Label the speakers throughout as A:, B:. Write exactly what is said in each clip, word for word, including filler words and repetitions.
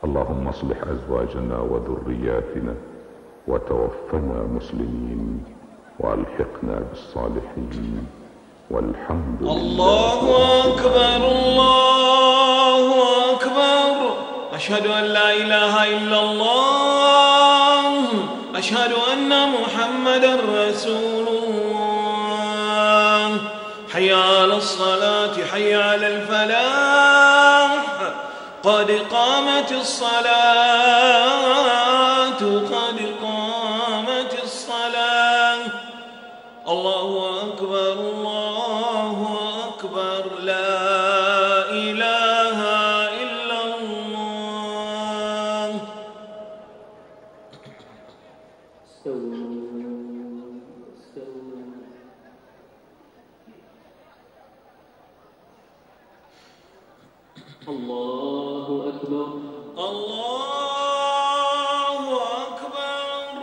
A: اللهم اصلح أزواجنا وذرياتنا وتوفنا مسلمين وألحقنا بالصالحين والحمد لله.
B: الله أكبر الله أكبر. أشهد أن لا إله إلا الله. أشهد أن محمدا رسول الله. حي على الصلاة حي على الفلاح. قد قامت الصلاة قد قامت الصلاة. الله أكبر الله أكبر. لا إله إلا الله.
C: استووا استووا. الله أكبر
B: الله أكبر.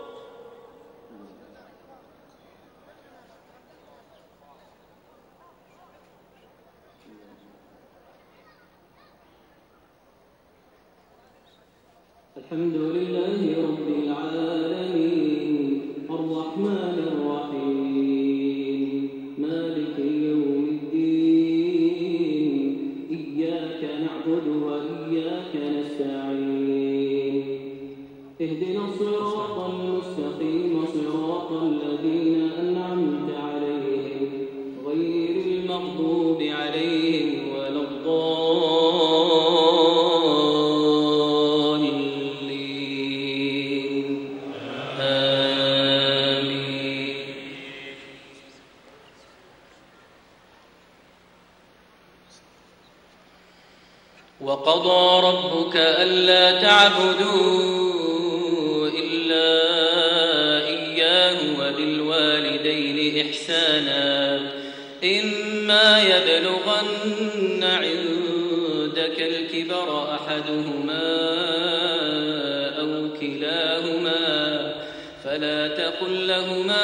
C: الحمد لله رب العالمين الرحمن الرحيم مالك يوم الدين إياك نعبد وإياك نستعين اهدنا الصراط المستقيم صراط الذين أنعمت عليهم غير المغضوب عليهم ولا الضالين آمين. وقضى ربك ألا تعبدوا إلا إياه وبالوالدين إحسانا إما يبلغن عندك الكبر أحدهما أو كلاهما فلا تقل لهما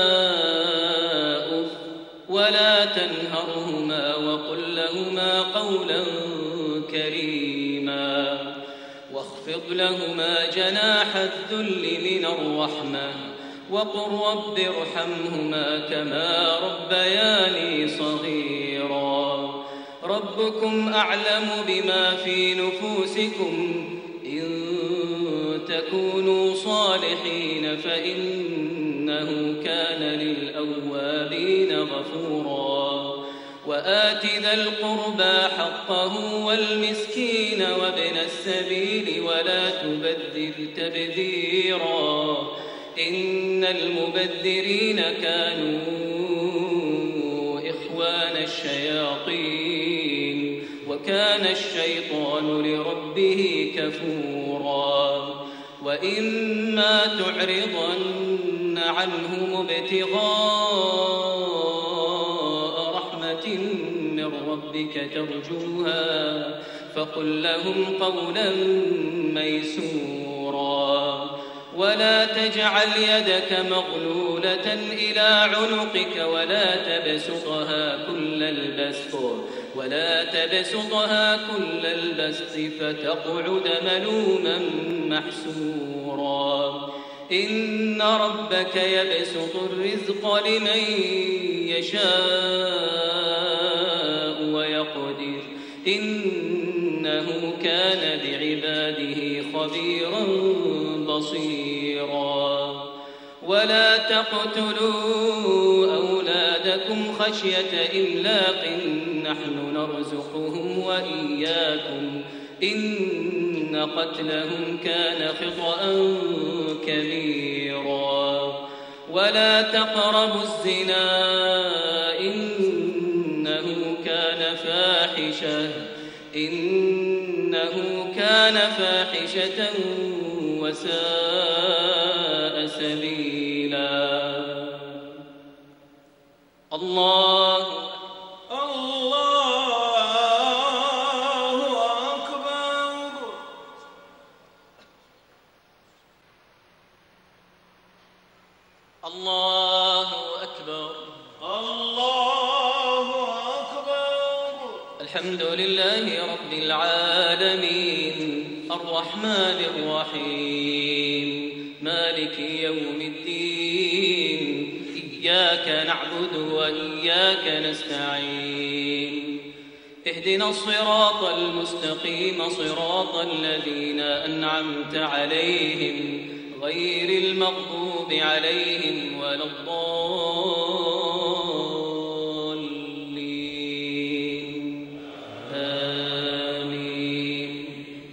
C: أف ولا تنهرهما وقل لهما قولا كريما واخفض لهما جناح الذل من الرحمة وقل رب ارحمهما كما ربياني صغيرا. ربكم أعلم بما في نفوسكم إن تكونوا صالحين فإنه كان للأوابين غفورا. وآت ذا القربى حقه والمسكين وابن السبيل ولا تبذر تبذيرا إن المبذرين كانوا إخوان الشياطين وكان الشيطان لربه كفورا. وإما تعرضن عنهم ابتغاء رحمة من ربك ترجوها فقل لهم قولا ميسورا. ولا تجعل يدك مغلولة إلى عنقك ولا تبسطها كل البسط ولا تبسطها كل البسط فتقعد ملوما محسورا. إن ربك يبسط الرزق لمن يشاء ويقدر إنه كان بعباده خبيرا بصيرا. ولا تقتلوا أولادكم خشية إملاق نحن نرزقهم وإياكم إن قتلهم كان خطأ كبيرا. ولا تقربوا الزنا إنه كان فاحشة إنه كان فاحشة وساء سبيلا. الله
B: الله أكبر.
C: الله أكبر.
B: الله أكبر.
C: الحمد لله رب العالمين الرحمن الرحيم مالك يوم الدين إياك نعبد وإياك نستعين اهدنا الصراط المستقيم صراط الذين أنعمت عليهم غير المغضوب عليهم ولا الضالين آمين.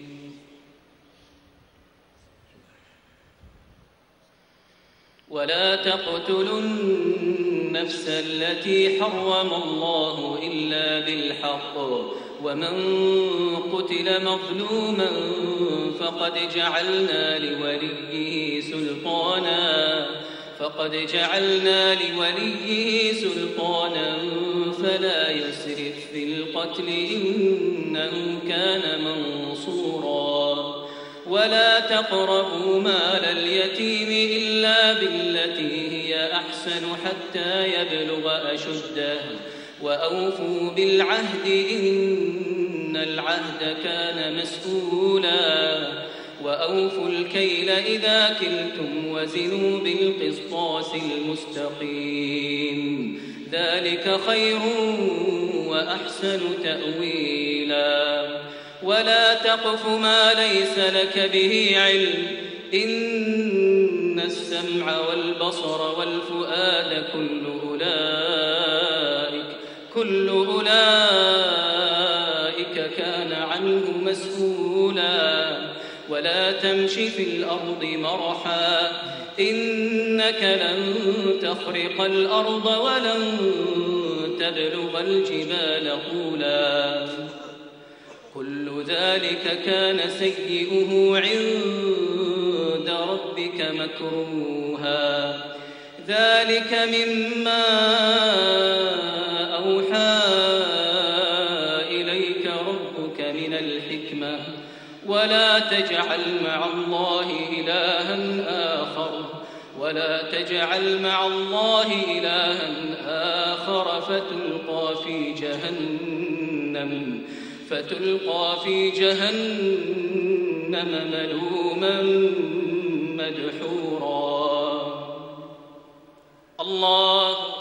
C: ولا تقتلوا النفس التي حرم الله إلا بالحق ومن قتل مظلوما فقد جعلنا لوليه سلطانا فقد جعلنا لوليه سلطانا فلا يسرف في القتل إنه كان منصورا. ولا تقربوا مال اليتيم إلا بالتي هي أحسن حتى يبلغ أشده وأوفوا بالعهد إن العهد كان مسؤولا. وأوفوا الكيل إذا كلتم وزنوا بالقسطاس المستقيم ذلك خير وأحسن تأويلا. ولا تقف ما ليس لك به علم إن السمع والبصر والفؤاد كل أولئك كل أولئك كان عنه مسؤولا. ولا تمش في الأرض مرحا إنك لن تخرق الأرض ولن تبلغ الجبال طولا كل ذلك كان سيئه عند ربك مكروها. ذلك مما أوحى إليك ربك من الحكمة. ولا تجعل مع الله إلها آخر ولا تجعل مع الله إلها آخر فتلقى في جهنم فتلقى في جهنم ملوما مدحورا. الله